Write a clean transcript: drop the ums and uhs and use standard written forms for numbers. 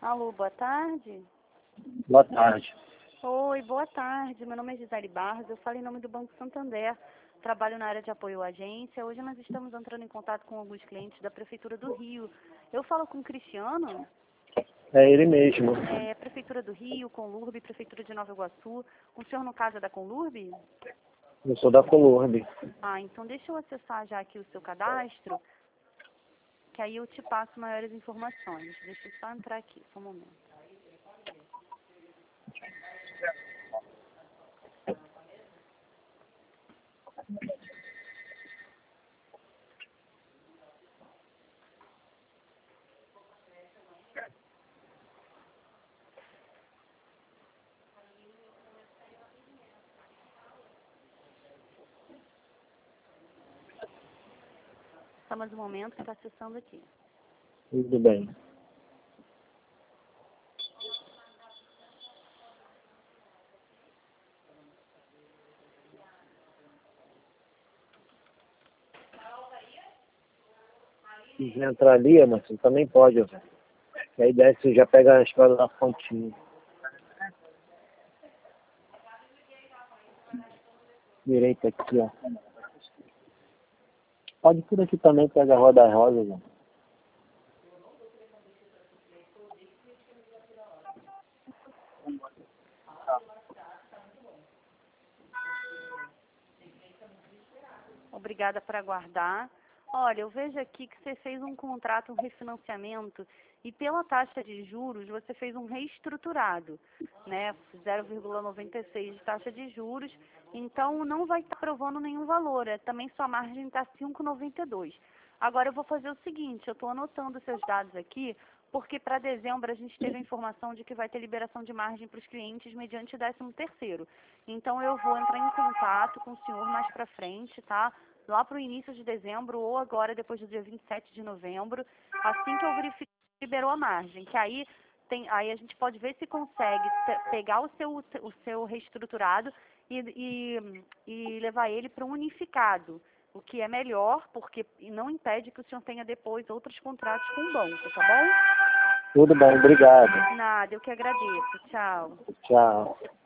Alô, boa tarde. Boa tarde. Oi, boa tarde. Meu nome é Gisele Barros, eu falo em nome do Banco Santander. Trabalho na área de apoio à agência. Hoje nós estamos entrando em contato com alguns clientes da Prefeitura do Rio. Eu falo com o Cristiano, É ele mesmo. Prefeitura do Rio, Conlurb, Prefeitura de Nova Iguaçu. O senhor no caso é da Conlurb? Eu sou da Conlurb. Ah, então deixa eu acessar já aqui o seu cadastro, que aí eu te passo maiores informações. Deixa eu só entrar aqui, só um momento. Só mais um momento que está acessando aqui. Tudo bem. Se entrar ali, mas você também pode. Ó. Aí desce e já pega a escola da fontinha. Direita aqui, ó. Pode ir por aqui também, pega a Rua das Rosas, ó. Obrigada por aguardar. Olha, eu vejo aqui que você fez um contrato, um refinanciamento, e pela taxa de juros você fez um reestruturado, né? 0,96 de taxa de juros, então não vai estar provando nenhum valor, também sua margem está 5,92. Agora eu vou fazer o seguinte, eu estou anotando seus dados aqui, porque para dezembro a gente teve a informação de que vai ter liberação de margem para os clientes mediante o 13º. Então eu vou entrar em contato com o senhor mais para frente, tá? Lá para o início de dezembro ou agora depois do dia 27 de novembro, assim que eu verificar que liberou a margem, que aí a gente pode ver se consegue pegar o seu reestruturado e levar ele para um unificado, o que é melhor, porque não impede que o senhor tenha depois outros contratos com o banco, tá bom? Tudo bem, obrigado. Nada, eu que agradeço. Tchau. Tchau.